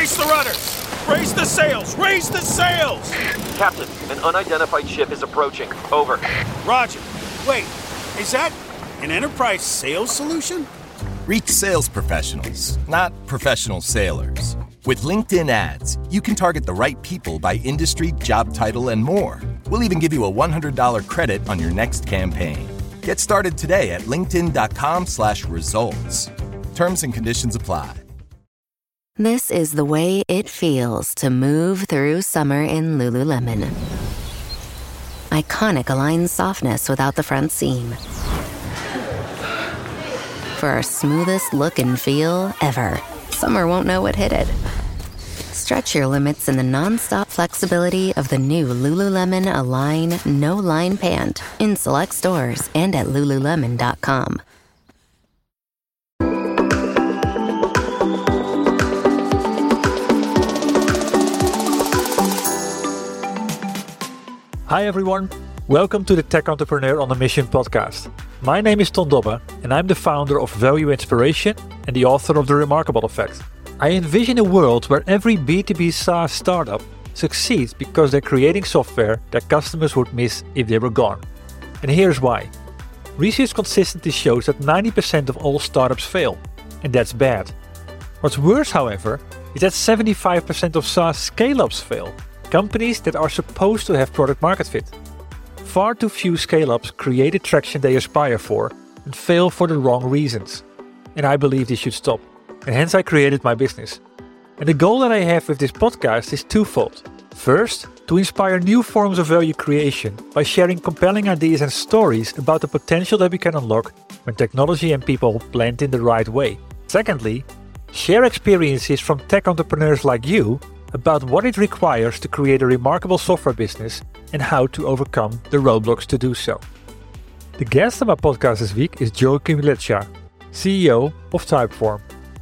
Brace the rudders! Raise the sails! Raise the sails! Captain, an unidentified ship is approaching. Over. Roger. Wait, is that an enterprise sales solution? Reach sales professionals, not professional sailors. With LinkedIn ads, you can target the right people by industry, job title, and more. We'll even give you a $100 credit on your next campaign. Get started today at linkedin.com/results. Terms and conditions apply. This is the way it feels to move through summer in Lululemon. Iconic Align softness without the front seam. For our smoothest look and feel ever, summer won't know what hit it. Stretch your limits in the non-stop flexibility of the new Lululemon Align No-Line Pant in select stores and at Lululemon.com. Hi everyone, welcome to the Tech Entrepreneur on a Mission podcast. My name is Ton Dobbe and I'm the founder of Value Inspiration and the author of The Remarkable Effect. I envision a world where every B2B SaaS startup succeeds because they're creating software that customers would miss if they were gone. And here's why. Research consistently shows that 90% of all startups fail, and that's bad. What's worse, however, is that 75% of SaaS scale-ups fail. Companies that are supposed to have product market fit. Far too few scale-ups create the traction they aspire for and fail for the wrong reasons. And I believe this should stop. And hence I created my business. And the goal that I have with this podcast is twofold. First, to inspire new forms of value creation by sharing compelling ideas and stories about the potential that we can unlock when technology and people blend in the right way. Secondly, share experiences from tech entrepreneurs like you about what it requires to create a remarkable software business and how to overcome the roadblocks to do so. The guest on my podcast this week is Joachim Leccia, CEO of Typeform.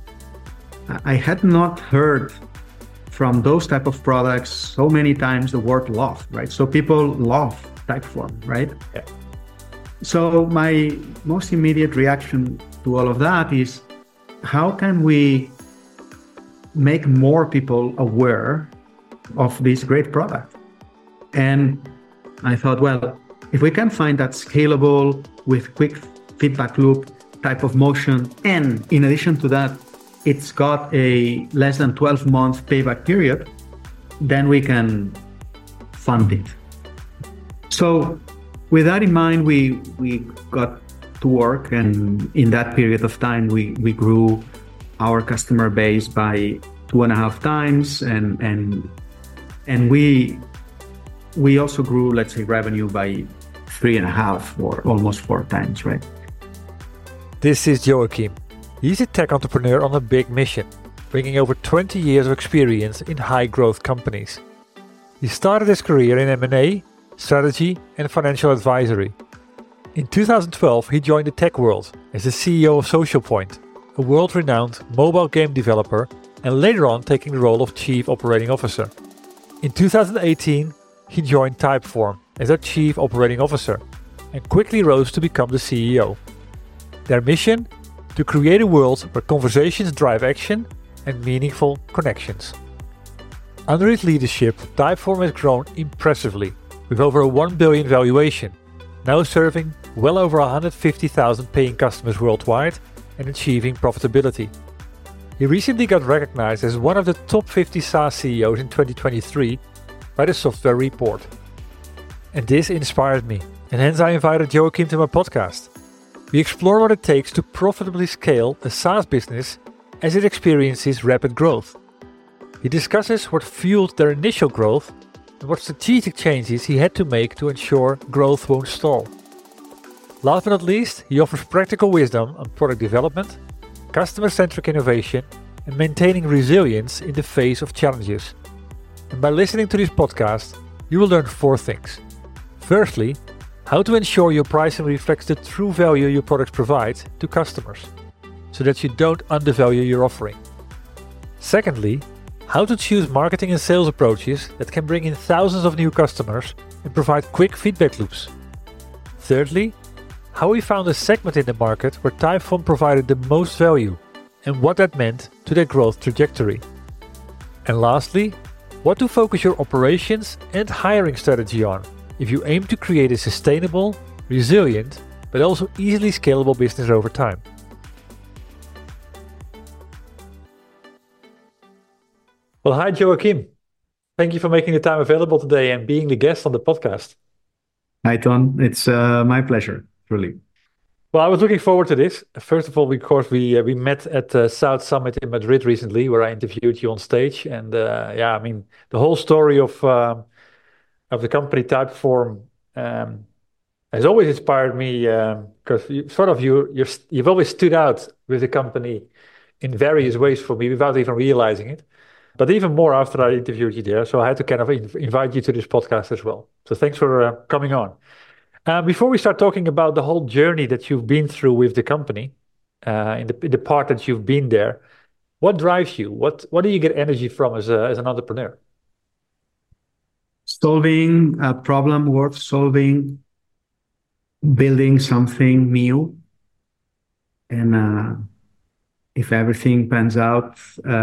I had not heard from those type of products so many times the word love, right? So people love Typeform, right? Yeah. So my most immediate reaction to all of that is, how can we make more people aware of this great product? And I thought, well, if we can find that scalable with quick feedback loop type of motion, and in addition to that, it's got a less than 12-month payback period, then we can fund it. So with that in mind, we got to work, and in that period of time, we grew our customer base by 2.5 times, and we also grew, let's say, revenue by 3.5 or almost 4 times, right? This is Joachim. He's a tech entrepreneur on a big mission, bringing over 20 years of experience in high-growth companies. He started his career in M&A, strategy, and financial advisory. In 2012, he joined the tech world as the CEO of SocialPoint, a world-renowned mobile game developer, and later on taking the role of Chief Operating Officer. In 2018, he joined Typeform as their Chief Operating Officer and quickly rose to become the CEO. Their mission? To create a world where conversations drive action and meaningful connections. Under his leadership, Typeform has grown impressively with over a $1 billion valuation, now serving well over 150,000 paying customers worldwide and achieving profitability. He recently got recognized as one of the top 50 SaaS CEOs in 2023 by the Software Report. And this inspired me, and hence I invited Joachim to my podcast. We explore what it takes to profitably scale a SaaS business as it experiences rapid growth. He discusses what fueled their initial growth and what strategic changes he had to make to ensure growth won't stall. Last but not least, he offers practical wisdom on product development, customer-centric innovation, and maintaining resilience in the face of challenges. And by listening to this podcast, you will learn 4 things. Firstly, how to ensure your pricing reflects the true value your products provide to customers, so that you don't undervalue your offering. Secondly, how to choose marketing and sales approaches that can bring in thousands of new customers and provide quick feedback loops. Thirdly, how we found a segment in the market where Typeform provided the most value and what that meant to their growth trajectory. And lastly, what to focus your operations and hiring strategy on if you aim to create a sustainable, resilient, but also easily scalable business over time. Well, hi, Joachim. Thank you for making the time available today and being the guest on the podcast. Hi, Ton. It's my pleasure, truly. Well, I was looking forward to this. First of all, of course, we met at the South Summit in Madrid recently, where I interviewed you on stage. And the whole story of the company Typeform has always inspired me because you've always stood out with the company in various ways for me without even realizing it. But even more after I interviewed you there, so I had to kind of invite you to this podcast as well. So thanks for coming on. Before we start talking about the whole journey that you've been through with the company, in the part that you've been there, what drives you? What do you get energy from as an entrepreneur? Solving a problem worth solving, building something new, and if everything pans out,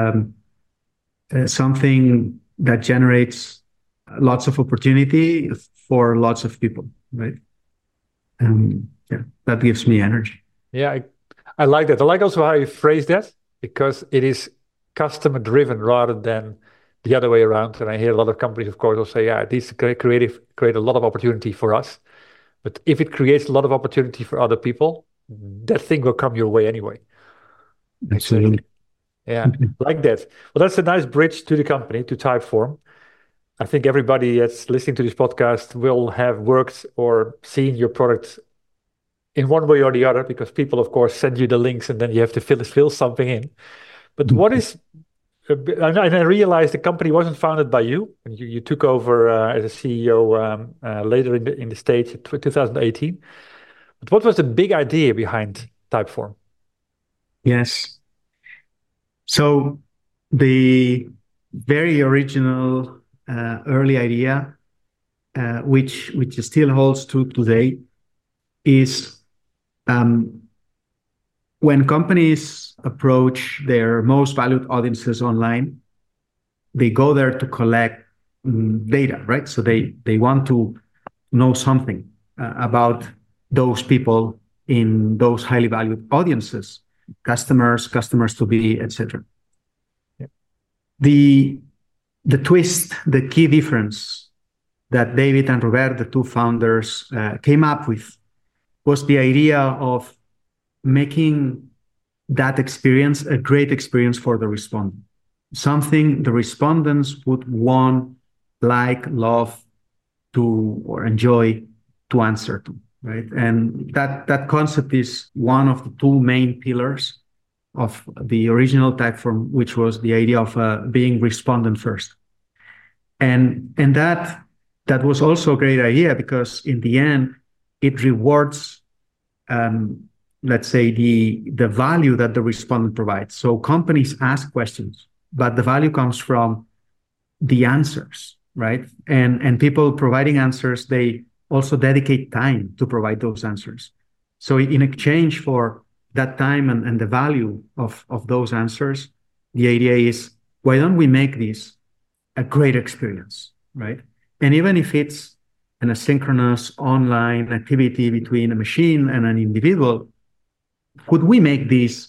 something that generates lots of opportunity for lots of people, right? That gives me energy. Yeah, I like that. I like also how you phrase that, because it is customer driven rather than the other way around. And I hear a lot of companies, of course, will say, yeah, this create a lot of opportunity for us. But if it creates a lot of opportunity for other people, that thing will come your way anyway. Absolutely. Yeah, like that. Well, that's a nice bridge to the company, to Typeform. I think everybody that's listening to this podcast will have worked or seen your product in one way or the other, because people, of course, send you the links and then you have to fill something in. But what is, and I realized the company wasn't founded by you. You took over as a CEO later in the stage, 2018. But what was the big idea behind Typeform? Yes. So the very original early idea, which still holds true today, is when companies approach their most valued audiences online, they go there to collect data, right? So they want to know something about those people in those highly valued audiences, customers to be, etc. Yeah. The twist, the key difference that David and Robert, the two founders, came up with was the idea of making that experience a great experience for the respondent. Something the respondents would want, like, love to, or enjoy to answer to, right? And that concept is one of the two main pillars of the original Typeform, which was the idea of being respondent first. And that was also a great idea, because in the end, it rewards, let's say, the value that the respondent provides. So companies ask questions, but the value comes from the answers, right? And people providing answers, they also dedicate time to provide those answers. So in exchange for that time and the value of those answers, the idea is, why don't we make this a great experience, right? And even if it's an asynchronous online activity between a machine and an individual, could we make this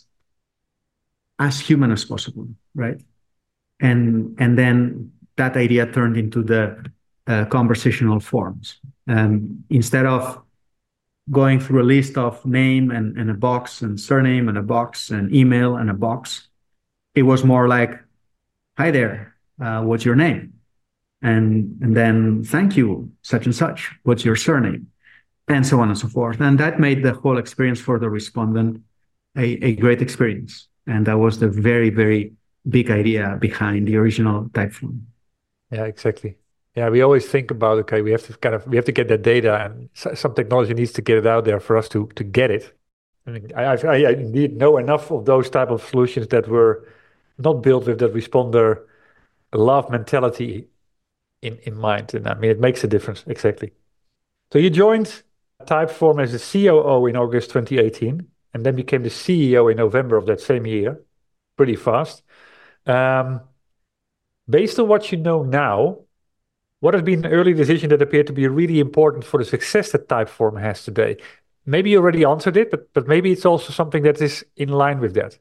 as human as possible, right? And then that idea turned into the conversational forms. Instead of going through a list of name and a box, and surname and a box, and email and a box, it was more like, hi there, what's your name? And then, thank you, such and such, what's your surname? And so on and so forth. And that made the whole experience for the respondent a great experience. And that was the very, very big idea behind the original Typeform. Yeah, exactly. Yeah, we always think about, okay, we have to get that data, and some technology needs to get it out there for us to get it. I mean, I indeed know enough of those type of solutions that were not built with that responder love mentality in mind. And I mean, it makes a difference, exactly. So you joined Typeform as a COO in August 2018, and then became the CEO in November of that same year, pretty fast. Based on what you know now, what has been an early decision that appeared to be really important for the success that Typeform has today? Maybe you already answered it, but maybe it's also something that is in line with that.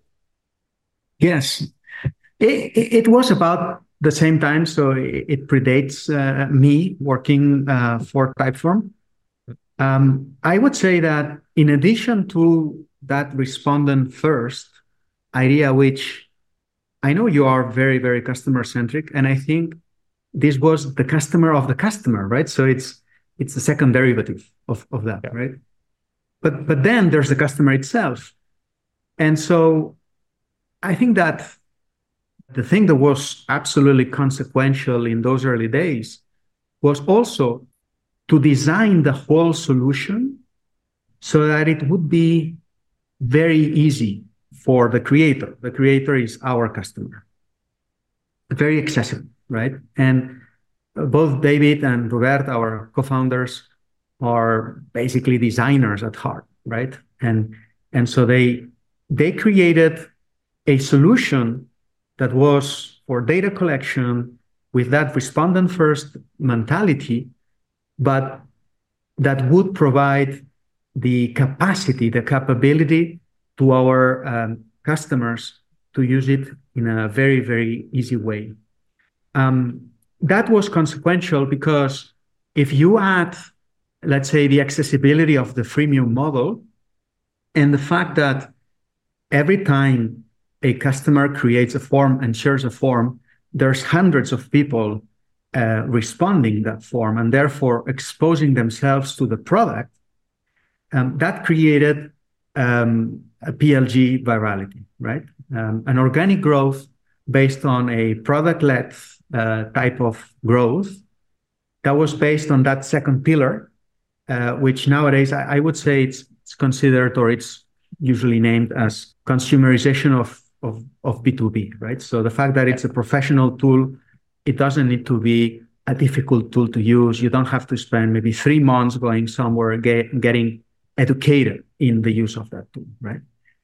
Yes, it was about the same time, so it predates me working for Typeform. I would say that in addition to that respondent first idea, which I know you are very, very customer centric, and I think this was the customer of the customer, right? So it's the second derivative of that, Yeah. right? But then there's the customer itself. And so I think that the thing that was absolutely consequential in those early days was also to design the whole solution so that it would be very easy for the creator. The creator is our customer. Very accessible, right? And both David and Robert, our co-founders, are basically designers at heart, right? And so they created a solution that was for data collection with that respondent first mentality, but that would provide the capacity, the capability to our customers to use it in a very, very easy way. That was consequential because if you add, let's say, the accessibility of the freemium model and the fact that every time a customer creates a form and shares a form, there's hundreds of people responding that form and therefore exposing themselves to the product, that created a PLG virality, right? An organic growth based on a product-led type of growth that was based on that second pillar, which nowadays I would say it's considered, or it's usually named as consumerization of B2B, right? So the fact that it's a professional tool, it doesn't need to be a difficult tool to use. You don't have to spend maybe 3 months going somewhere getting educated in the use of that tool, right?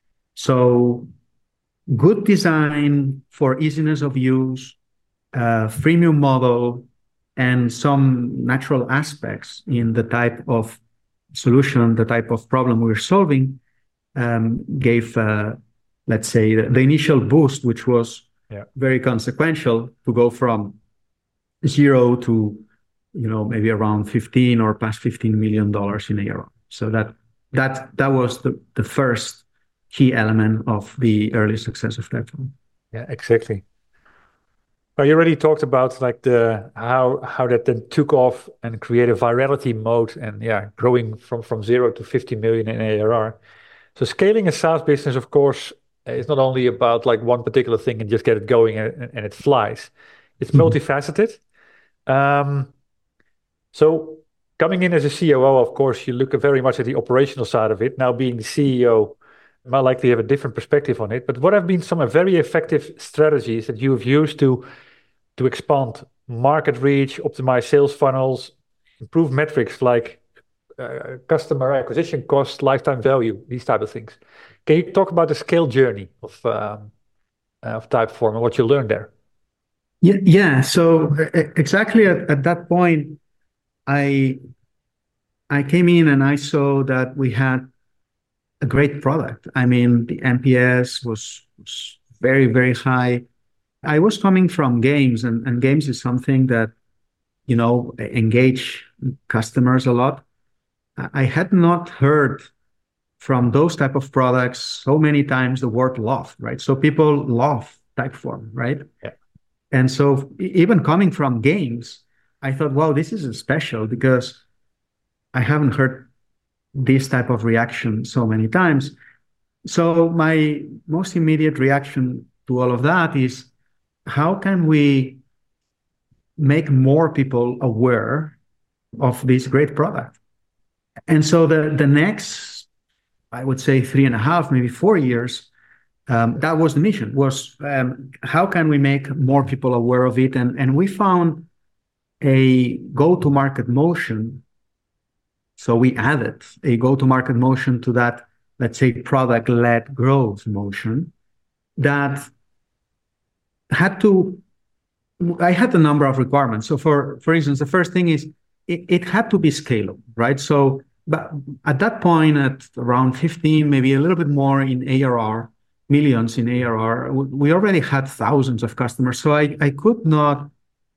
So good design for easiness of use, freemium model, and some natural aspects in the type of solution, the type of problem we're solving, gave, let's say, the initial boost, which was very consequential to go from 0 to, maybe around 15 or past $15 million in ARR. So that was the first key element of the early success of Typeform. Yeah, exactly. Well, you already talked about like how that then took off and created a virality mode and growing from 0 to 50 million in ARR. So scaling a SaaS business, of course, is not only about like one particular thing and just get it going and it flies. It's multifaceted. So coming in as a COO, of course, you look very much at the operational side of it. Now being the CEO, you might likely have a different perspective on it. But what have been some very effective strategies that you have used to expand market reach, optimize sales funnels, improve metrics like customer acquisition cost, lifetime value, these type of things? Can you talk about the scale journey of Typeform and what you learned there? Yeah. So exactly at that point, I came in and I saw that we had a great product. I mean, the NPS was very, very high. I was coming from games, and games is something that, engage customers a lot. I had not heard from those type of products so many times the word love, right? So people love Typeform, right? Yeah. And so even coming from games, I thought, wow, this is special because I haven't heard this type of reaction so many times. So my most immediate reaction to all of that is, how can we make more people aware of this great product? And so the next, I would say 3.5, maybe 4 years, that was the mission, was how can we make more people aware of it? And we found a go-to-market motion. So we added a go-to-market motion to that, let's say, product-led growth motion that had to I had a number of requirements. So for instance, the first thing is it had to be scalable, right? So but at that point, at around 15, maybe a little bit more in ARR, millions in ARR, we already had thousands of customers. So I could not,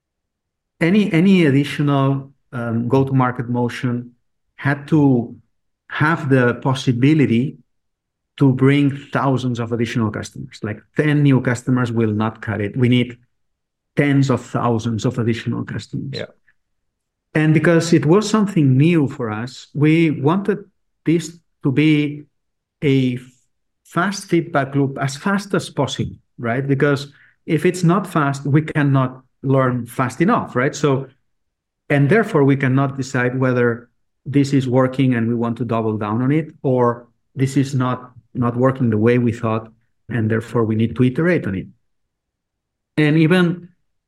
any additional go-to-market motion had to have the possibility to bring thousands of additional customers. Like 10 new customers will not cut it. We need tens of thousands of additional customers. Yeah. And because it was something new for us, we wanted this to be a fast feedback loop as fast as possible, right? Because if it's not fast, we cannot learn fast enough, right? So, and therefore we cannot decide whether this is working and we want to double down on it, or this is not working the way we thought, and therefore we need to iterate on it. And even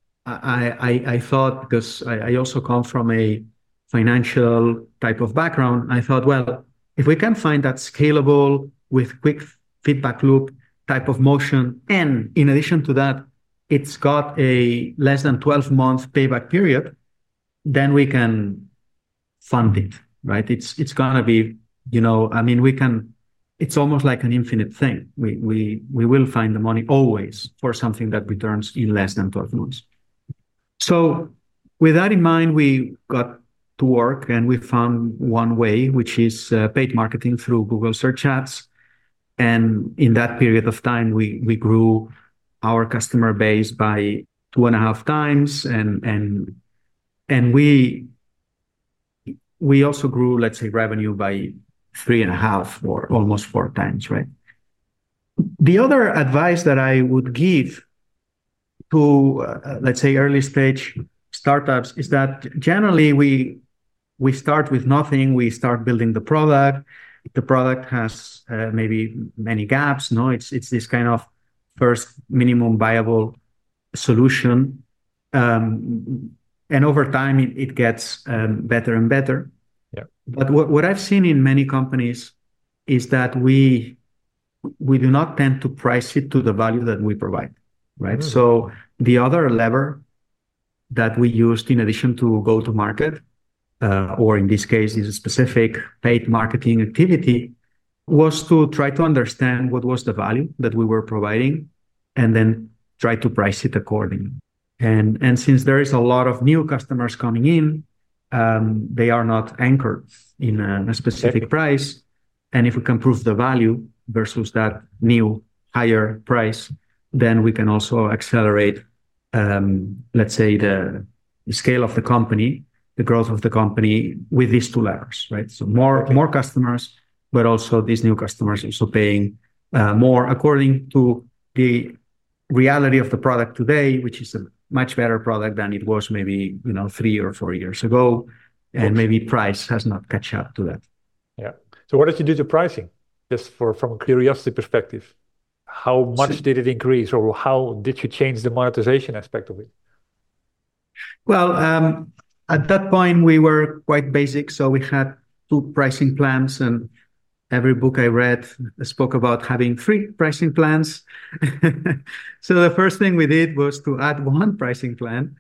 I thought, because I also come from a financial type of background, I thought, well, if we can find that scalable with quick feedback loop type of motion, and in addition to that, it's got a less than 12-month payback period, then we can fund it, right? It's gonna be, I mean, we can. It's almost like an infinite thing. We will find the money always for something that returns in less than 12 months. So with that in mind, we got to work and we found one way, which is paid marketing through Google Search Ads. And in that period of time, we grew our customer base by 2.5 times, and we also grew, let's say, revenue by 3.5 or almost 4 times, right? The other advice that I would give to, let's say, early stage startups is that generally we start with nothing. We start building the product. The product has maybe many gaps. No, it's this kind of first minimum viable solution, and over time it gets better and better. Yeah. But what I've seen in many companies is that we do not tend to price it to the value that we provide, right? Mm. So the other lever that we used in addition to go to market, or in this case, this specific paid marketing activity, was to try to understand what was the value that we were providing and then try to price it accordingly. And since there is a lot of new customers coming in, they are not anchored in a specific price. And if we can prove the value versus that new higher price, then we can also accelerate, let's say, the scale of the company, the growth of the company with these two levers, right? So more customers, but also these new customers also paying more according to the reality of the product today, which is a much better product than it was maybe 3 or 4 years ago, and maybe price has not catch up to that. Yeah. So what did you do to pricing? Just from a curiosity perspective, how much did it increase, or how did you change the monetization aspect of it? Well, at that point we were quite basic, so we had 2 pricing plans, and every book I read spoke about having 3 pricing plans. So the first thing we did was to add 1 pricing plan.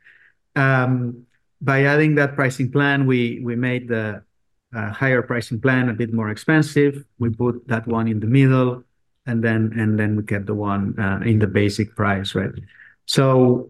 By adding that pricing plan, we made the higher pricing plan a bit more expensive. We put that one in the middle, and then we kept the one in the basic price, right? So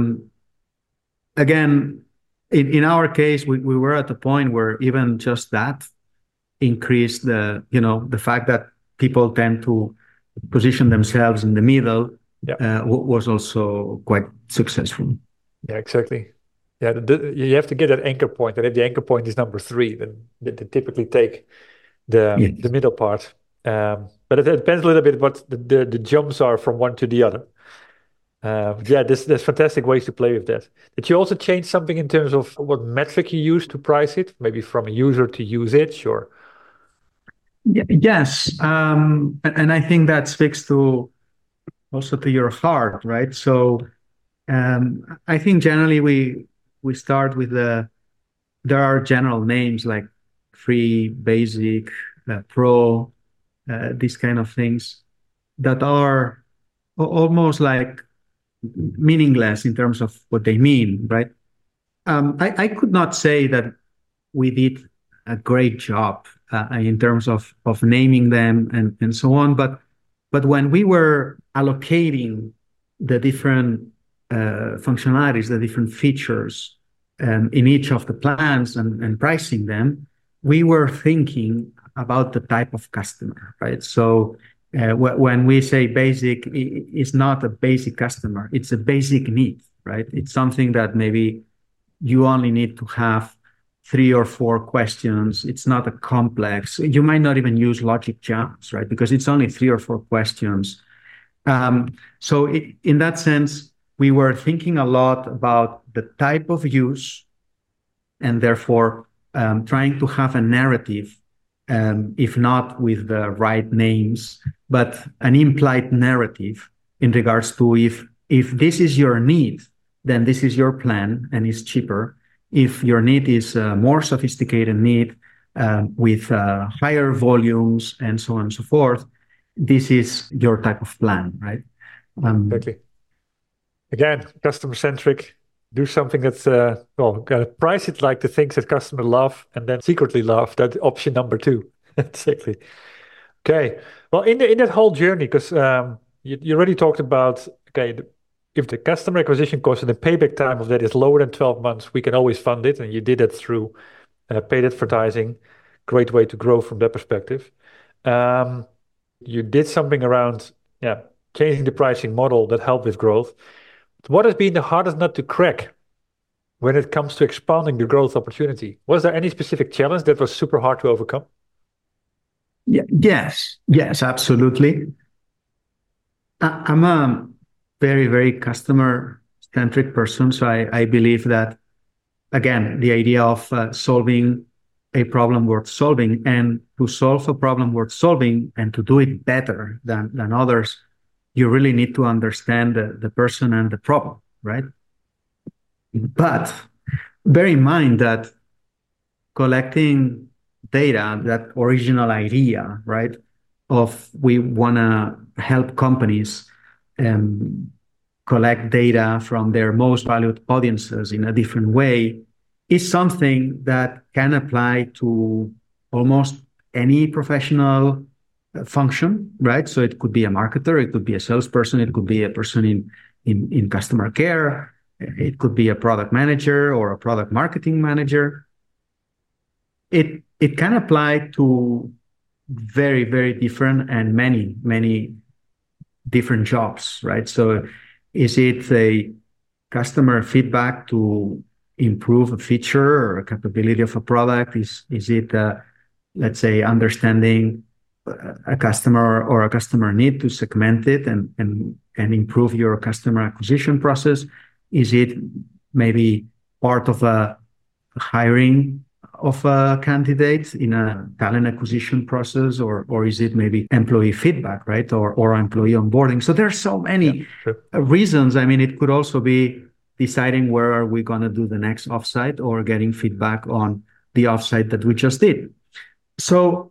again, in our case, we were at a point where even just that increased the fact that people tend to position themselves in the middle. Yeah. Was also quite successful. Yeah, exactly. Yeah, you have to get that anchor point, and if the anchor point is number 3, then they typically take the middle part. But it depends a little bit what the jumps are from one to the other. Yeah, there's fantastic ways to play with that. Did you also change something in terms of what metric you use to price it, maybe from user to usage, or? Yes, and I think that speaks to also to your heart, right? So I think generally we start with there are general names like free, basic, pro, these kind of things that are almost like meaningless in terms of what they mean, right? I could not say that we did a great job in terms of naming them and so on, but when we were allocating the different functionalities, the different features in each of the plans and pricing them, we were thinking about the type of customer, right? So when we say basic, it's not a basic customer, it's a basic need, right? It's something that maybe you only need to have 3 or 4 questions. It's not a complex. You might not even use logic jumps, right? Because it's only 3 or 4 questions. So in that sense, we were thinking a lot about the type of use and therefore trying to have a narrative, if not with the right names, but an implied narrative in regards to if this is your need, then this is your plan and it's cheaper. If your need is a more sophisticated need with higher volumes and so on and so forth, this is your type of plan, right? Exactly. Again, customer-centric. Do something that's, price it like the things that customers love and then secretly love. That's option number 2. Exactly. Okay. Well, in that whole journey, because you already talked about, if the customer acquisition cost and the payback time of that is lower than 12 months, we can always fund it. And you did it through paid advertising. Great way to grow from that perspective. You did something around changing the pricing model that helped with growth. What has been the hardest nut to crack when it comes to expanding the growth opportunity? Was there any specific challenge that was super hard to overcome? Yes, absolutely. I'm a very, very customer-centric person. So I believe that, again, the idea of solving a problem worth solving, and to solve a problem worth solving and to do it better than others, you really need to understand the person and the problem, right? But bear in mind that collecting data, that original idea, right, of we want to help companies collect data from their most valued audiences in a different way, is something that can apply to almost any professional function, right? So it could be a marketer, it could be a salesperson, it could be a person in customer care, it could be a product manager or a product marketing manager. It can apply to very, very different and many different jobs, right? So is it a customer feedback to improve a feature or a capability of a product? Is it, let's say, understanding a customer or a customer need to segment it and improve your customer acquisition process? Is it maybe part of a hiring of a candidate in a talent acquisition process, or is it maybe employee feedback, right? Or employee onboarding? So there's so many reasons. I mean, it could also be deciding where are we going to do the next offsite or getting feedback on the offsite that we just did. So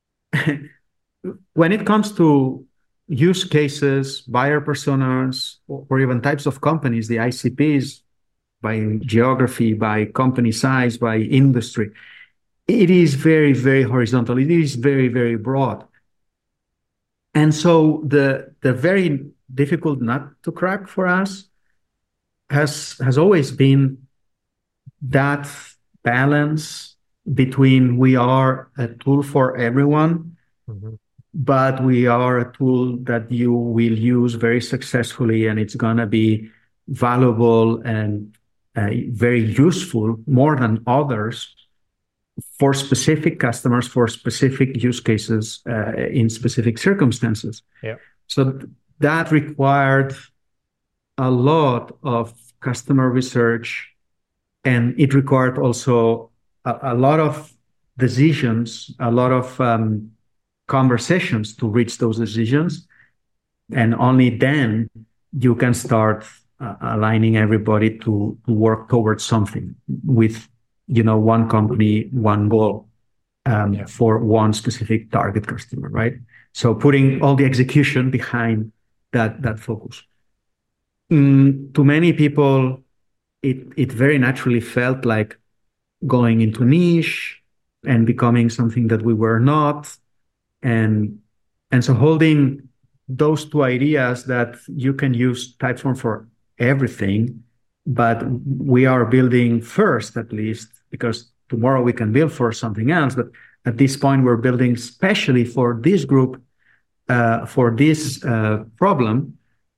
when it comes to use cases, buyer personas, or even types of companies, the ICPs, by geography, by company size, by industry, it is very, very horizontal. It is very, very broad. And so the very difficult nut to crack for us has always been that balance between we are a tool for everyone, but we are a tool that you will use very successfully, and it's going to be valuable and very useful more than others for specific customers, for specific use cases in specific circumstances. Yeah. So that required a lot of customer research, and it required also a lot of decisions, a lot of conversations to reach those decisions. And only then you can start aligning everybody to work towards something with, one company, one goal for one specific target customer, right? So putting all the execution behind that focus. To many people, it very naturally felt like going into niche and becoming something that we were not. And so holding those two ideas that you can use Typeform for everything, but we are building first, at least, because tomorrow we can build for something else. But at this point, we're building specially for this group, for this problem.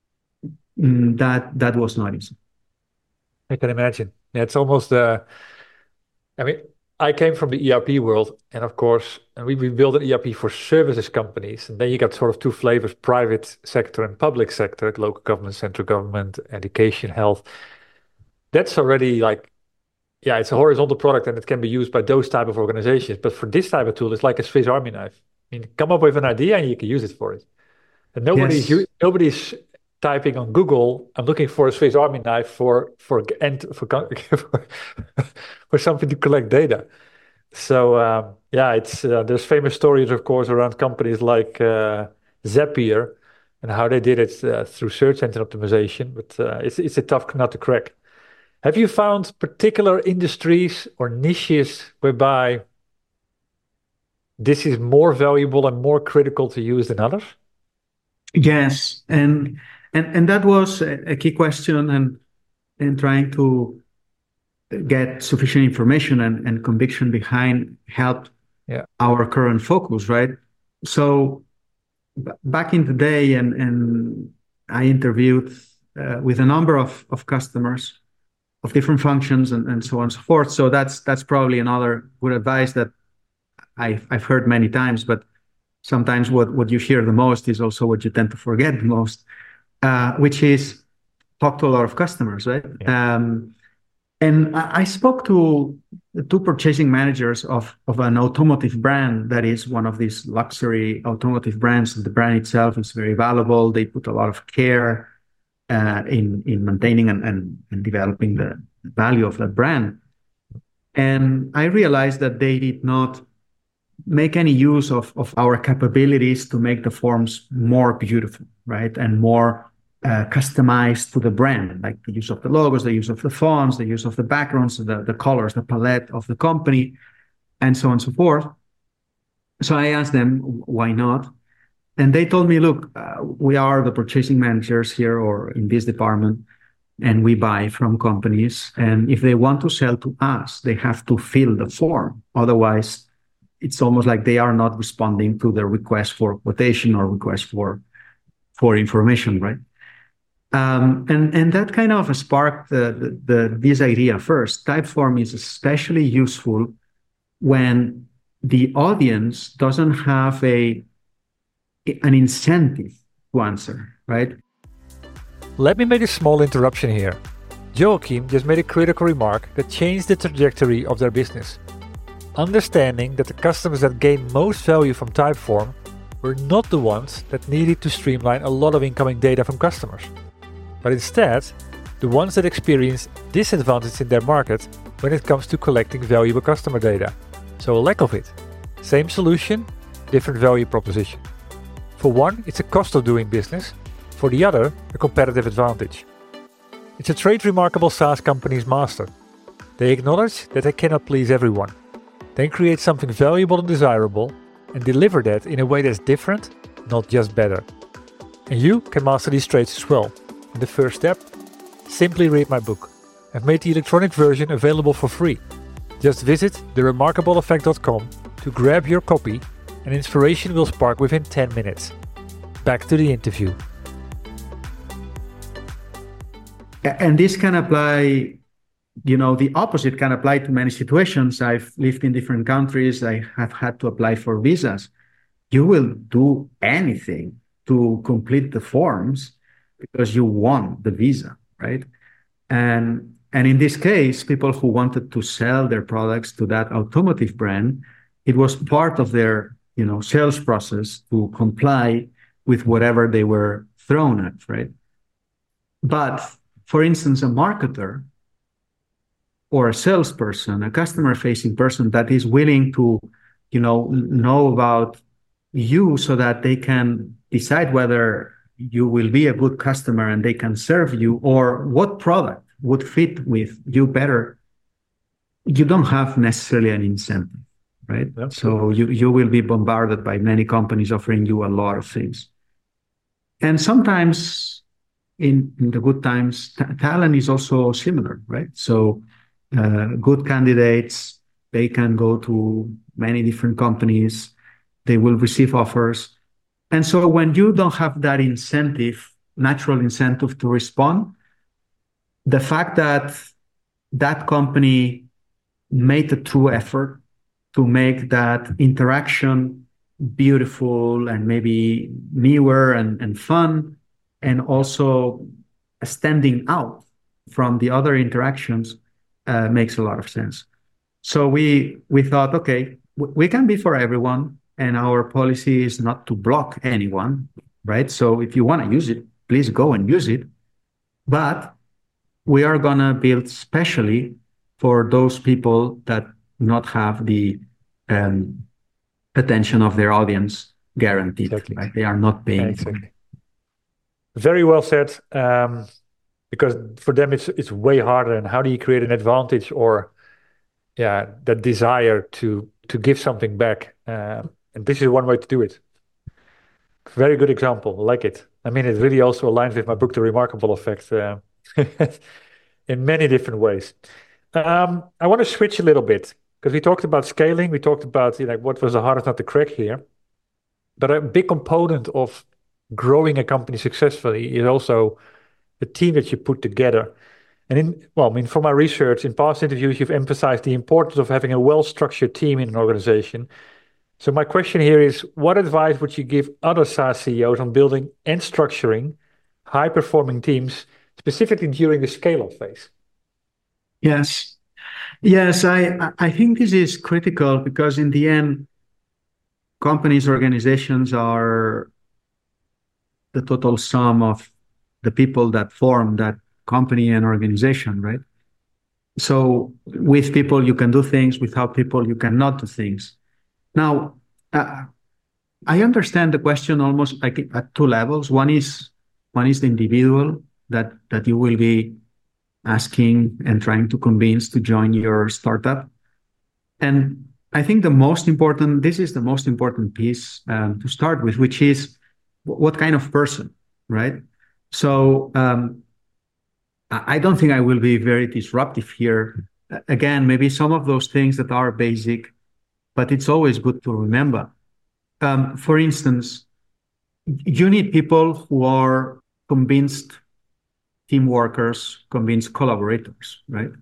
That was not easy. I can imagine. Yeah, it's almost I mean, I came from the ERP world, and of course, we built an ERP for services companies, and then you got sort of two flavors: private sector and public sector, like local government, central government, education, health. That's already like, yeah, it's a horizontal product, and it can be used by those type of organizations. But for this type of tool, it's like a Swiss Army knife. I mean, come up with an idea, and you can use it for it. And Yes. nobody's typing on Google, I'm looking for a Swiss Army knife for something to collect data. So yeah, it's there's famous stories, of course, around companies like Zapier and how they did it through search engine optimization. But it's a tough nut to crack. Have you found particular industries or niches whereby this is more valuable and more critical to use than others? Yes, and that was a key question, and trying to get sufficient information and conviction behind helped Yeah. our current focus, right? So back in the day, and I interviewed with a number of customers of different functions and so on and so forth. So that's probably another good advice that I've heard many times, but sometimes what you hear the most is also what you tend to forget the most, which is talk to a lot of customers, right? Yeah. And I spoke to the two purchasing managers of an automotive brand that is one of these luxury automotive brands. The brand itself is very valuable. They put a lot of care in maintaining and developing the value of that brand. And I realized that they did not make any use of our capabilities to make the forms more beautiful, right? And more customized to the brand, like the use of the logos, the use of the fonts, the use of the backgrounds, the colors, the palette of the company, and so on and so forth. So I asked them, why not? And they told me, look, we are the purchasing managers here or in this department, and we buy from companies. And if they want to sell to us, they have to fill the form. Otherwise, it's almost like they are not responding to the request for quotation or request for information, right? And that kind of sparked this idea first. Typeform is especially useful when the audience doesn't have an incentive to answer, right? Let me make a small interruption here. Joachim just made a critical remark that changed the trajectory of their business. Understanding that the customers that gained most value from Typeform were not the ones that needed to streamline a lot of incoming data from customers, but instead the ones that experienced disadvantage in their market when it comes to collecting valuable customer data. So a lack of it. Same solution, different value proposition. For one, it's a cost of doing business. For the other, a competitive advantage. It's a trait remarkable SaaS companies master. They acknowledge that they cannot please everyone. Then create something valuable and desirable and deliver that in a way that's different, not just better. And you can master these traits as well. And the first step? Simply read my book. I've made the electronic version available for free. Just visit theremarkableeffect.com to grab your copy, and inspiration will spark within 10 minutes. Back to the interview. And this can apply, the opposite can apply to many situations. I've lived in different countries. I have had to apply for visas. You will do anything to complete the forms because you want the visa, right? And in this case, people who wanted to sell their products to that automotive brand, it was part of their, sales process to comply with whatever they were thrown at, right? But for instance, a marketer or a salesperson, a customer-facing person that is willing to, know about you so that they can decide whether, you will be a good customer and they can serve you, or what product would fit with you better, you don't have necessarily an incentive, right? Yep. So you will be bombarded by many companies offering you a lot of things. And sometimes in the good times, talent is also similar, right? So good candidates, they can go to many different companies, they will receive offers. And so when you don't have that incentive, natural incentive to respond, the fact that that company made a true effort to make that interaction beautiful and maybe newer and fun, and also standing out from the other interactions makes a lot of sense. So we thought, okay, we can be for everyone, and our policy is not to block anyone, right? So if you want to use it, please go and use it. But we are going to build specially for those people that do not have the attention of their audience guaranteed. Exactly. Right? They are not paying. Exactly. Very well said. Because for them, it's way harder. And how do you create an advantage or that desire to give something back? And this is one way to do it. Very good example. I like it. I mean, it really also aligns with my book, The Remarkable Effect, in many different ways. I want to switch a little bit because we talked about scaling. We talked about what was the hardest nut to crack here. But a big component of growing a company successfully is also the team that you put together. And from my research, in past interviews, you've emphasized the importance of having a well-structured team in an organization. So my question here is, what advice would you give other SaaS CEOs on building and structuring high-performing teams, specifically during the scale-up phase? Yes, I think this is critical because in the end, companies, organizations are the total sum of the people that form that company and organization, right? So with people, you can do things. Without people, you cannot do things. Now, I understand the question almost like at two levels. One is the individual that you will be asking and trying to convince to join your startup. And I think this is the most important piece to start with, which is what kind of person, right? So I don't think I will be very disruptive here. Again, maybe some of those things that are basic, but it's always good to remember. For instance, you need people who are convinced team workers, convinced collaborators, right?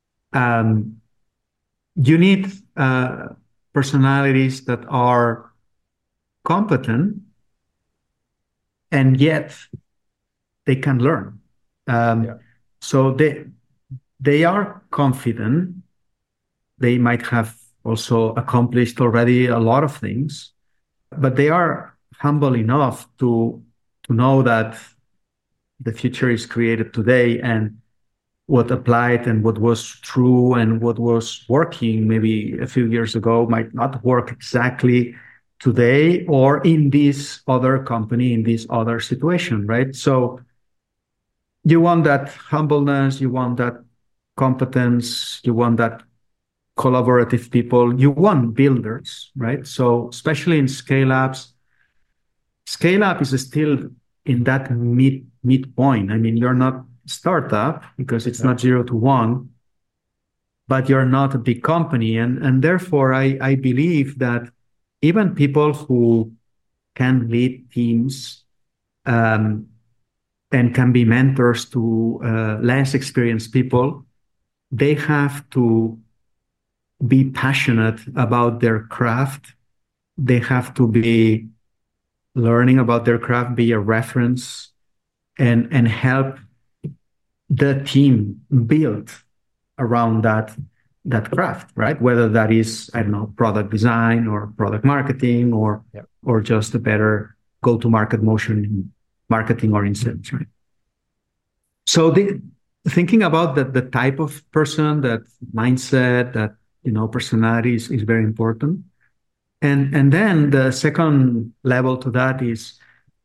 You need personalities that are competent and yet they can learn. So they are confident. They might have also accomplished already a lot of things, but they are humble enough to know that the future is created today, and what applied and what was true and what was working maybe a few years ago might not work exactly today or in this other company, in this other situation, right? So you want that humbleness, you want that competence, you want that collaborative people, you want builders, right? So especially in scale-up is still in that midpoint. I mean, you're not startup because it's not 0 to 1, but you're not a big company. And therefore, I believe that even people who can lead teams and can be mentors to less experienced people, they have to be passionate about their craft. They have to be learning about their craft, be a reference, and help the team build around that craft, right? Whether that is, I don't know, product design or product marketing or just a better go-to-market motion in marketing or in sales, right? So thinking about the type of person, that mindset, that personality is very important. And then the second level to that is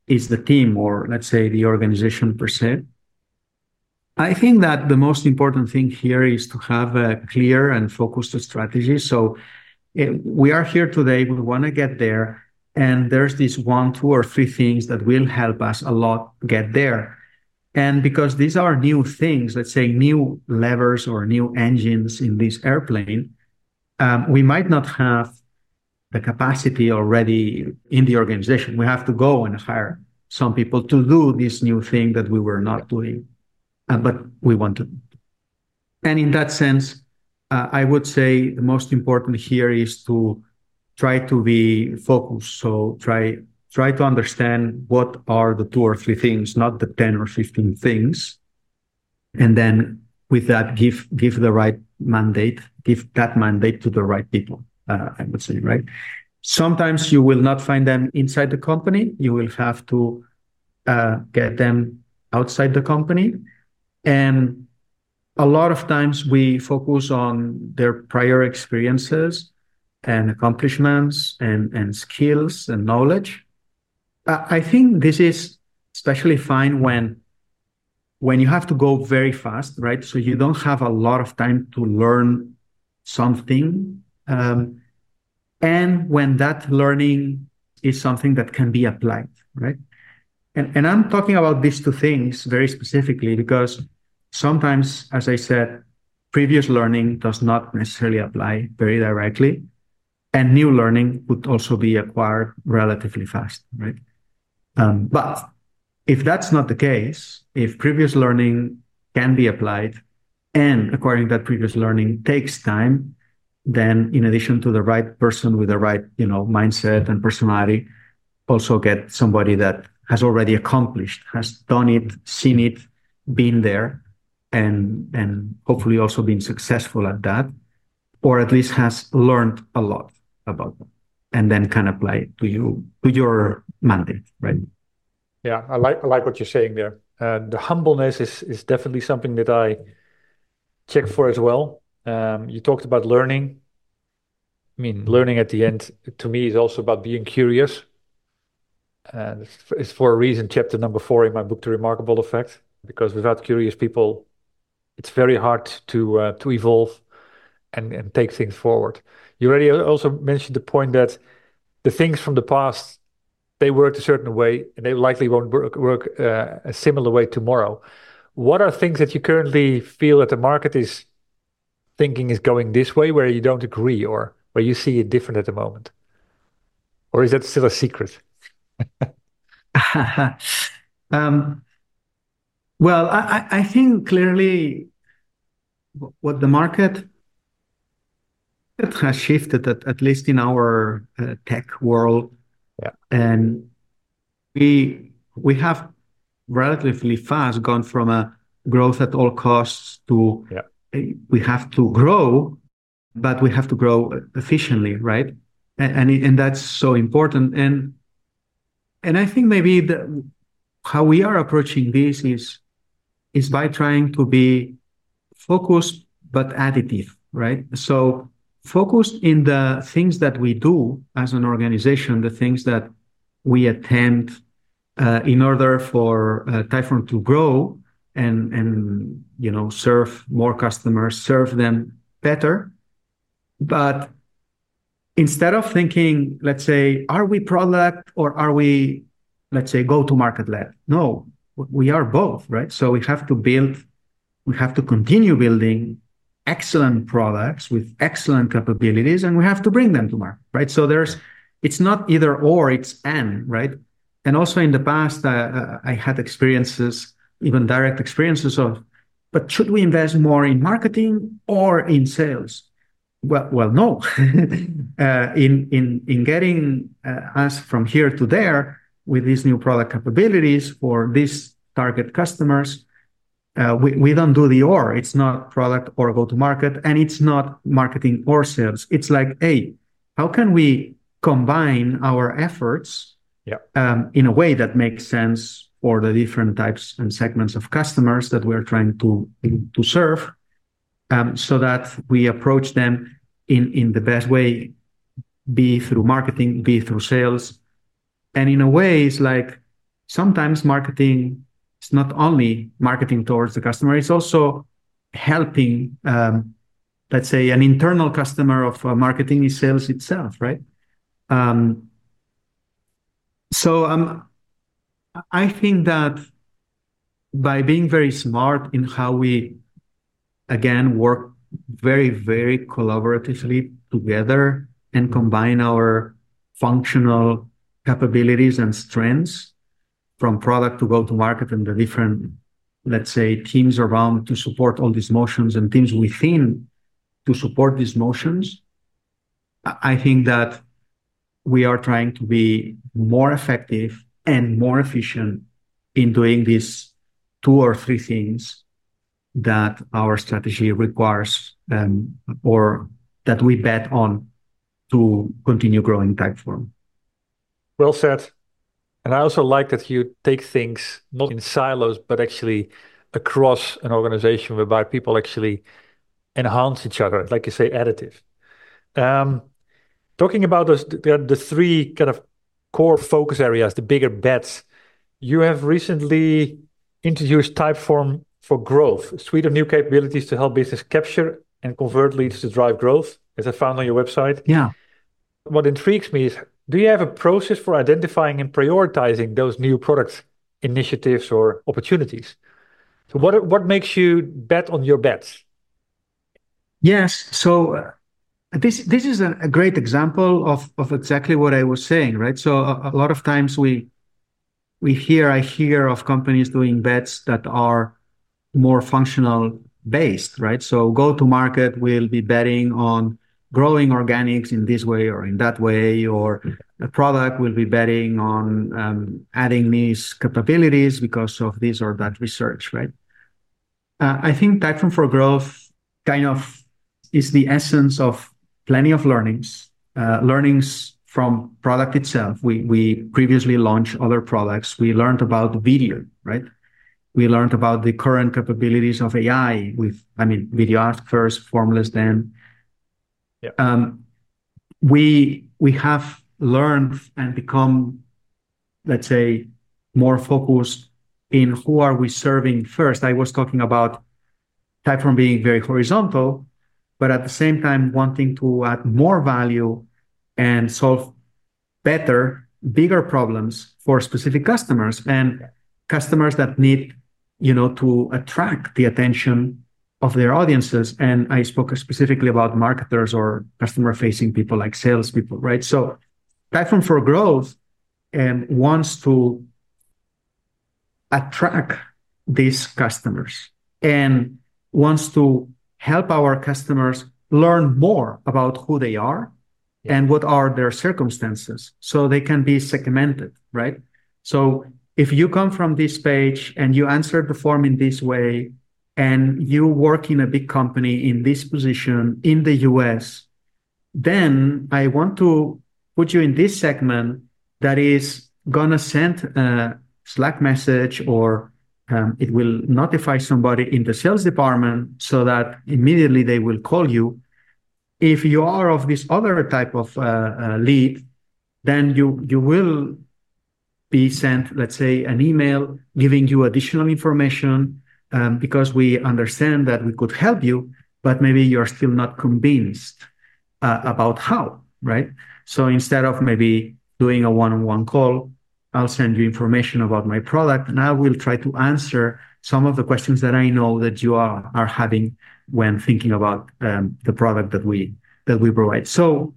is the team, or let's say the organization per se. I think that the most important thing here is to have a clear and focused strategy. So we are here today, we want to get there, and there's these 1, 2, or 3 things that will help us a lot get there. And because these are new things, let's say new levers or new engines in this airplane, we might not have the capacity already in the organization. We have to go and hire some people to do this new thing that we were not doing, but we want to. And in that sense, I would say the most important here is to try to be focused. So try to understand what are the 2 or 3 things, not the 10 or 15 things. And then with that, give the right mandate, give that mandate to the right people, I would say, right? Sometimes you will not find them inside the company. You will have to get them outside the company. And a lot of times we focus on their prior experiences and accomplishments and skills and knowledge. I think this is especially fine when you have to go very fast, right? So you don't have a lot of time to learn something. And when that learning is something that can be applied, right? And I'm talking about these 2 things very specifically because sometimes, as I said, previous learning does not necessarily apply very directly. And new learning would also be acquired relatively fast, right? But if that's not the case, if previous learning can be applied and acquiring that previous learning takes time, then in addition to the right person with the right, mindset and personality, also get somebody that has already accomplished, has done it, seen it, been there, and hopefully also been successful at that, or at least has learned a lot about them, and then can apply it to your mandate, right? Yeah, I like what you're saying there. The humbleness is definitely something that I check for as well. You talked about learning. I mean, learning at the end, to me, is also about being curious. And it's for a reason, chapter number 4 in my book, The Remarkable Effect, because without curious people, it's very hard to evolve and take things forward. You already also mentioned the point that the things from the past, they worked a certain way, and they likely won't work a similar way tomorrow. What are things that you currently feel that the market is thinking is going this way, where you don't agree, or where you see it different at the moment? Or is that still a secret? Well, I think clearly what the market has shifted, at least in our tech world. Yeah. And we have relatively fast gone from a growth at all costs to we have to grow, but we have to grow efficiently, right? And that's so important. And I think maybe how we are approaching this is by trying to be focused but additive, right? So focused in the things that we do as an organization, the things that we attempt in order for Typhon to grow and serve more customers, serve them better. But instead of thinking, let's say, are we product or are we, let's say, go-to-market led? No, we are both, right? So we have to continue building excellent products with excellent capabilities, and we have to bring them to market, right? So it's not either or, it's and, right? And also in the past, I had experiences, even direct experiences but should we invest more in marketing or in sales? Well, no. In getting us from here to there with these new product capabilities for these target customers, we don't do the or. It's not product or go to market, and it's not marketing or sales. It's like, hey, how can we combine our efforts in a way that makes sense for the different types and segments of customers that we're trying to serve, so that we approach them in the best way, be through marketing, be through sales. And in a way, it's like sometimes marketing is not only marketing towards the customer, it's also helping, let's say, an internal customer of marketing is sales itself, right? So I think that by being very smart in how we, again, work very, very collaboratively together and combine our functional capabilities and strengths from product to go to market and the different, let's say, teams around to support all these motions and teams within to support these motions, I think that we are trying to be more effective and more efficient in doing these 2 or 3 things that our strategy requires, or that we bet on to continue growing Typeform. Well said. And I also like that you take things not in silos, but actually across an organization whereby people actually enhance each other, like you say, additive. Talking about the 3 kind of core focus areas, the bigger bets, you have recently introduced Typeform for Growth, a suite of new capabilities to help business capture and convert leads to drive growth, as I found on your website. Yeah. What intrigues me is, do you have a process for identifying and prioritizing those new product initiatives or opportunities? So what makes you bet on your bets? Yes. So this is a great example of exactly what I was saying, right? So a lot of times I hear of companies doing bets that are more functional based, right? So go to market will be betting on growing organics in this way or in that way, or a product will be betting on adding these capabilities because of this or that research, right? I think Typeform for Growth kind of is the essence of plenty of learnings from product itself. We previously launched other products. We learned about video, right? We learned about the current capabilities of AI video ask first, formless then. Yeah. We have learned and become, let's say, more focused in who are we serving first. I was talking about Typeform being very horizontal, but at the same time wanting to add more value and solve better, bigger problems for specific customers and customers that need, to attract the attention of their audiences. And I spoke specifically about marketers or customer-facing people like salespeople, right? So Typeform for Growth wants to attract these customers and wants to help our customers learn more about who they are and what are their circumstances so they can be segmented, right? So if you come from this page and you answer the form in this way and you work in a big company in this position in the US, then I want to put you in this segment that is going to send a Slack message or it will notify somebody in the sales department so that immediately they will call you. If you are of this other type of lead, then you will be sent, let's say, an email giving you additional information because we understand that we could help you, but maybe you're still not convinced about how, right? So instead of maybe doing a one-on-one call, I'll send you information about my product, and I will try to answer some of the questions that I know that you are having when thinking about the product that we provide. So,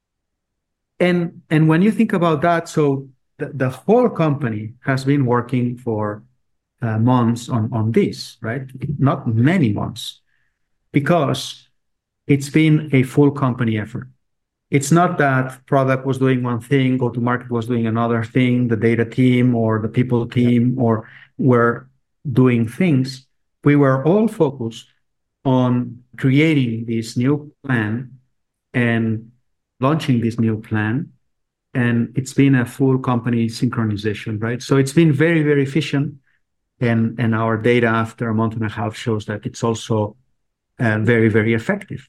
and when you think about that, so the whole company has been working for months on this, right? Not many months, because it's been a full company effort. It's not that product was doing one thing, go-to-market was doing another thing, the data team or the people team or were doing things. We were all focused on creating this new plan and launching this new plan. And it's been a full company synchronization, right? So it's been very, very efficient. And our data after a month and a half shows that it's also very, very effective.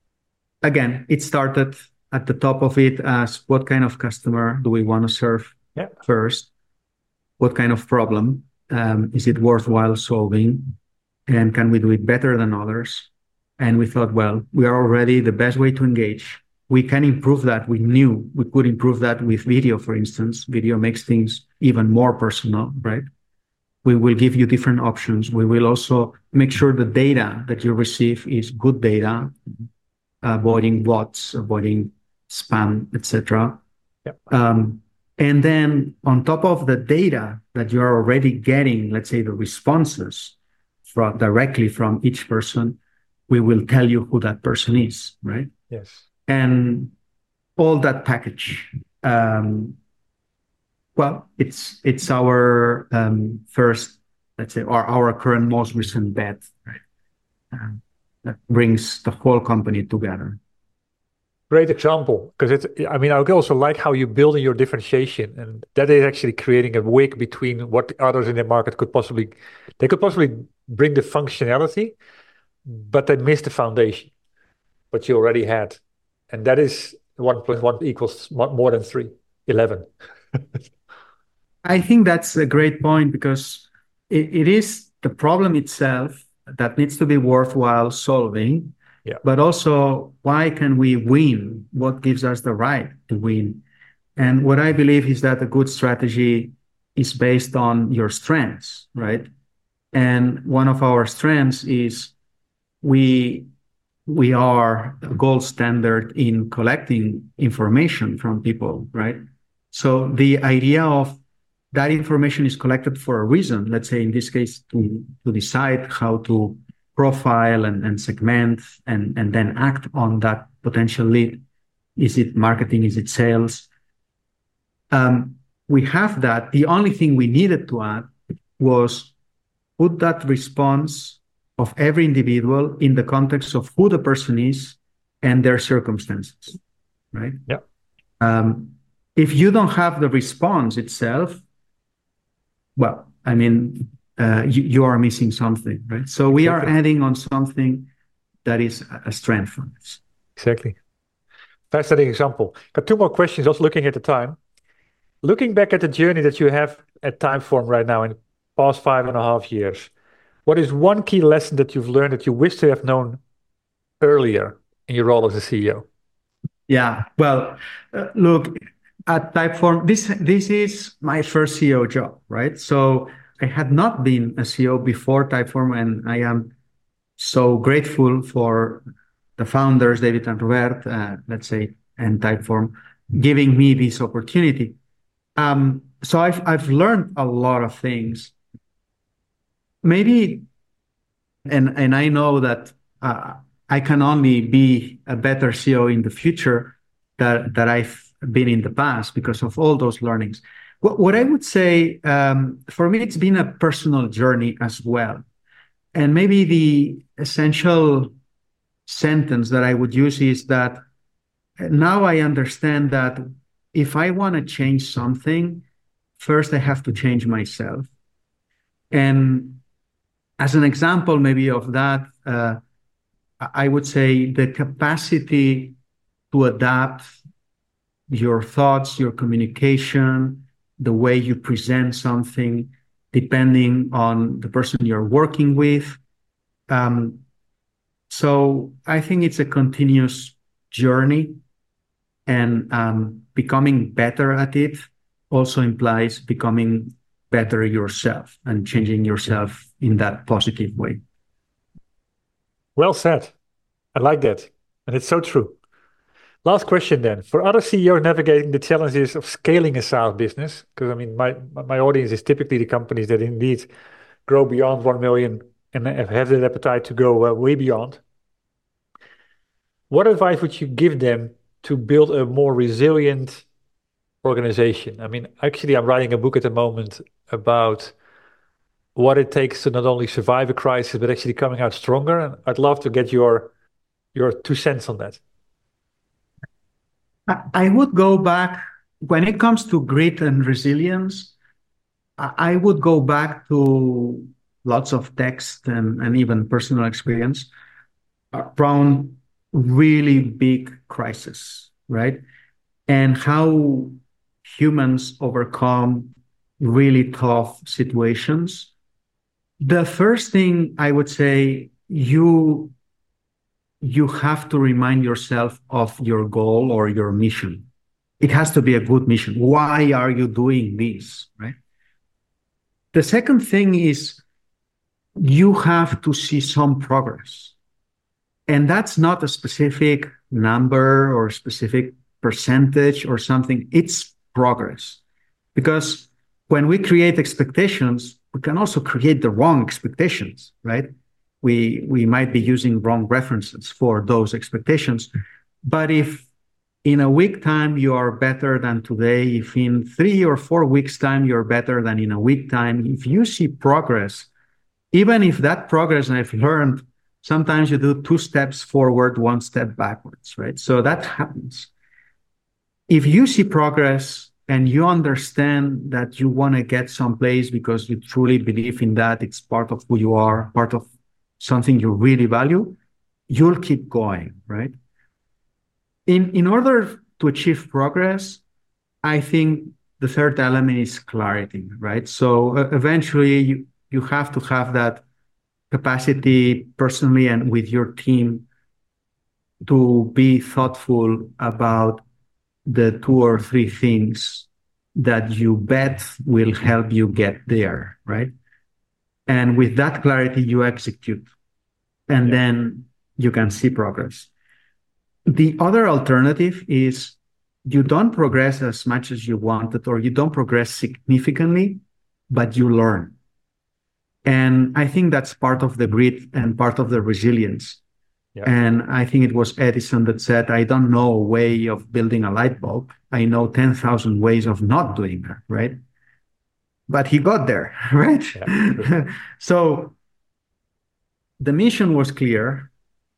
Again, it started at the top of it as what kind of customer do we want to serve? Yeah. first. What kind of problem is it worthwhile solving? And can we do it better than others? And we thought, well, we are already the best way to engage. We can improve that. We knew we could improve that with video, for instance. Video makes things even more personal, right? We will give you different options. We will also make sure the data that you receive is good data, avoiding bots, avoiding spam, etc. Yep. And then on top of the data that you're already getting, let's say the responses directly from each person, we will tell you who that person is, right? Yes. And all that package. Well, it's our first, let's say, or our current most recent bet, right? That brings the whole company together. Great example, because I also like how you're building your differentiation, and that is actually creating a wig between what the others in the market could possibly bring the functionality, but they missed the foundation, what you already had. And that is 1 + 1 equals more than 3, 11. I think that's a great point, because it is the problem itself that needs to be worthwhile solving. Yeah. But also, why can we win? What gives us the right to win? And what I believe is that a good strategy is based on your strengths, right? And one of our strengths is we are a gold standard in collecting information from people, right? So the idea of that information is collected for a reason, let's say in this case, to decide how to profile and segment and then act on that potential lead. Is it marketing? Is it sales? We have that. The only thing we needed to add was put that response of every individual in the context of who the person is and their circumstances, right? Yeah. If you don't have the response itself, well, I mean, you are missing something, right? So we are adding on something that is a strength for us. Exactly. Fascinating example. Got 2 more questions, also looking at the time. Looking back at the journey that you have at Typeform right now in the past 5.5 years, what is one key lesson that you've learned that you wish to have known earlier in your role as a CEO? Yeah, well, look, at Typeform, this is my first CEO job, right? So I had not been a CEO before Typeform, and I am so grateful for the founders, David and Robert, let's say, and Typeform, giving me this opportunity. So I've learned a lot of things. Maybe, and I know that I can only be a better CEO in the future that I've been in the past because of all those learnings. What I would say, for me, it's been a personal journey as well. And maybe the essential sentence that I would use is that now I understand that if I want to change something, first I have to change myself. And as an example maybe of that, I would say the capacity to adapt your thoughts, your communication, the way you present something, depending on the person you're working with. So I think it's a continuous journey, and becoming better at it also implies becoming better yourself and changing yourself in that positive way. Well said. I like that. And it's so true. Last question then. For other CEOs navigating the challenges of scaling a SaaS business, because I mean, my audience is typically the companies that indeed grow beyond 1 million and have the appetite to go way beyond. What advice would you give them to build a more resilient organization? I mean, actually, I'm writing a book at the moment about what it takes to not only survive a crisis, but actually coming out stronger. And I'd love to get your 2 cents on that. I would go back, when it comes to grit and resilience, I would go back to lots of text and even personal experience around really big crisis, right? And how humans overcome really tough situations, the first thing I would say, you have to remind yourself of your goal or your mission. It has to be a good mission. Why are you doing this, right? The second thing is you have to see some progress. And that's not a specific number or specific percentage or something. It's progress. Because when we create expectations, we can also create the wrong expectations, right? We might be using wrong references for those expectations. But if in a week time you are better than today, if in 3 or 4 weeks time you're better than in a week time, if you see progress, even if that progress, and I've learned, sometimes you do 2 steps forward, 1 step backwards, right? So that happens. If you see progress and you understand that you want to get someplace because you truly believe in that, it's part of who you are, part of something you really value, you'll keep going, right? In order to achieve progress, I think the third element is clarity, right? So eventually you have to have that capacity personally and with your team to be thoughtful about the 2 or 3 things that you bet will help you get there, right? And with that clarity, you execute, and then you can see progress. The other alternative is you don't progress as much as you wanted, or you don't progress significantly, but you learn. And I think that's part of the grit and part of the resilience. Yeah. And I think it was Edison that said, I don't know a way of building a light bulb. I know 10,000 ways of not doing that, right? But he got there, right? Yeah. So the mission was clear.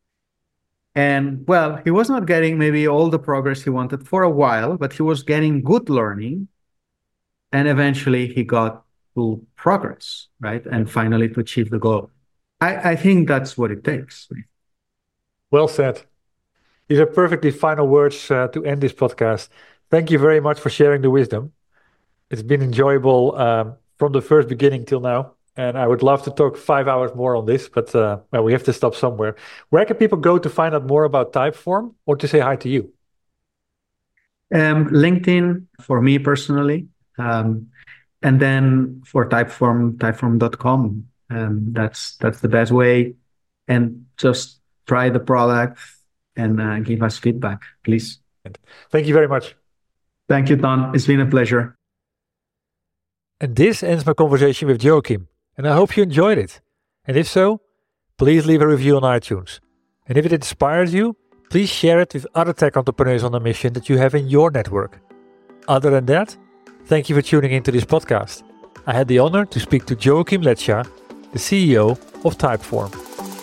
And well, he was not getting maybe all the progress he wanted for a while, but he was getting good learning. And eventually he got to progress, right? And finally to achieve the goal. I think that's what it takes. Well said. These are perfectly final words to end this podcast. Thank you very much for sharing the wisdom. It's been enjoyable from the first beginning till now. And I would love to talk 5 hours more on this, but well, we have to stop somewhere. Where can people go to find out more about Typeform or to say hi to you? LinkedIn for me personally. And then for Typeform, typeform.com. That's the best way. And just try the product and give us feedback, please. Thank you very much. Thank you, Don. It's been a pleasure. And this ends my conversation with Joachim. And I hope you enjoyed it. And if so, please leave a review on iTunes. And if it inspires you, please share it with other tech entrepreneurs on a mission that you have in your network. Other than that, thank you for tuning into this podcast. I had the honor to speak to Joachim Leccia, the CEO of Typeform.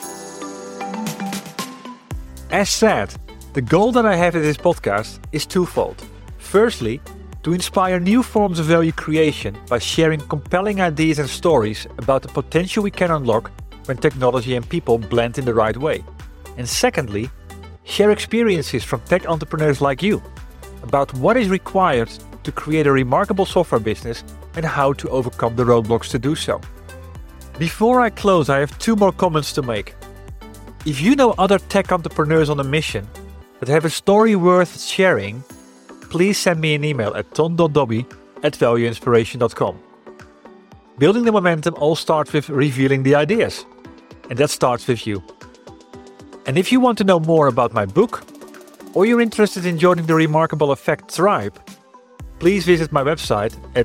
As said, the goal that I have in this podcast is twofold. Firstly, to inspire new forms of value creation by sharing compelling ideas and stories about the potential we can unlock when technology and people blend in the right way. And secondly, share experiences from tech entrepreneurs like you about what is required to create a remarkable software business and how to overcome the roadblocks to do so. Before I close, I have 2 more comments to make. If you know other tech entrepreneurs on a mission that have a story worth sharing, please send me an email at ton.dobby@valueinspiration.com. Building the momentum all starts with revealing the ideas. And that starts with you. And if you want to know more about my book, or you're interested in joining the Remarkable Effect tribe, please visit my website at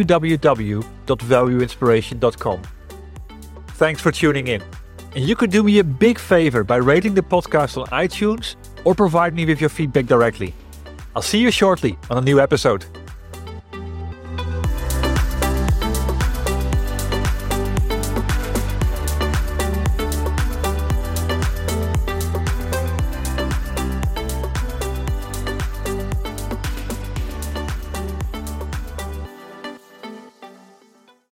www.valueinspiration.com. Thanks for tuning in. And you could do me a big favor by rating the podcast on iTunes or provide me with your feedback directly. I'll see you shortly on a new episode.